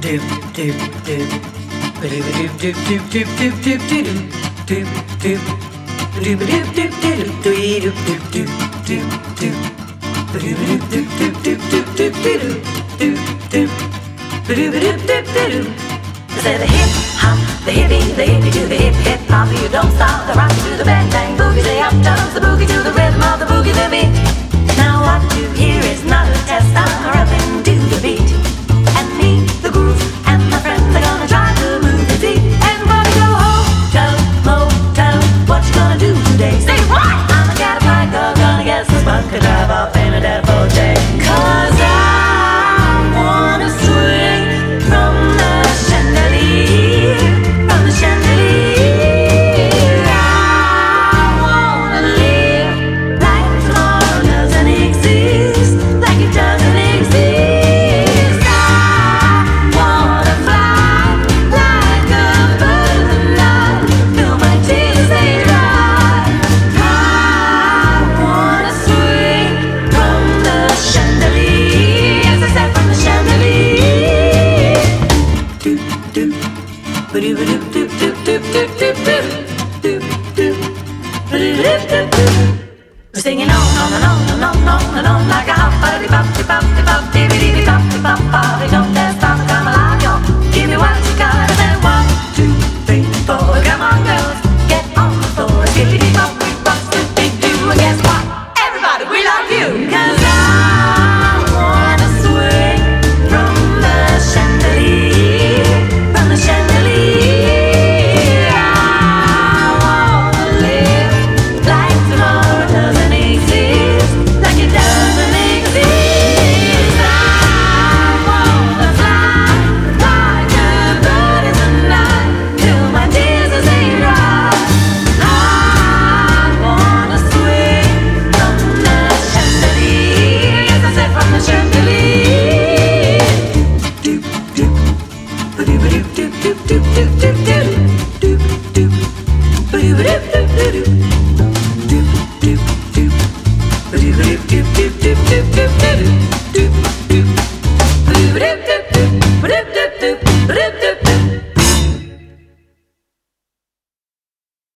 Say the hip hop, the hippie to the hip hip hop. You don't stop the rock to the bang bang boogie. Say up jumps the boogie to the rhythm of the boogie the beat. Now what you hear is not a test. I'm rapping to the beat, and me, the groove, and my friends are gonna try to move the beat. Everybody go hotel, motel. What you gonna do today? Say what? I'm a cat of girl, gonna get some spunk and drive off in a devil day. 'Cause I wanna swing from the chandelier, from the chandelier. I wanna live like tomorrow doesn't exist, like it doesn't exist. I wanna fly like a bird in the night, till my tears they dry. I wanna swing from the chandelier, yes I said from the chandelier. Doop doop, ba-doop doop doop doop doop doop doop doop doop, ba-doop doop doop doop. We're singing on and on and on and on and on like a hoppity boppity boppity boppity bippity boppity boppity. Don't dare stop, come alive, yo. Give me what you got and then 1, 2, 3, 4. Come on, girls, get on the floor. Skippity boppity boppity doo. And guess what? Everybody, we love you. 'Cause I wanna swing from the chandelier, from the chandelier. I wanna live like tomorrow doesn't exist, like it doesn't exist. I wanna fly like a bird in the night, till my tears as they dry. I wanna swing from the chandelier, yes I said from the chandelier. Doop doop, ba-doop doop doop doop doop doop doop doop doop, ba-doop doop doop doop doop doop doop, ba-doop doop doop doop doop doop doop doop doop doop, ba-doop doop doop doop, ba-doop doop doop, ba-doop doop.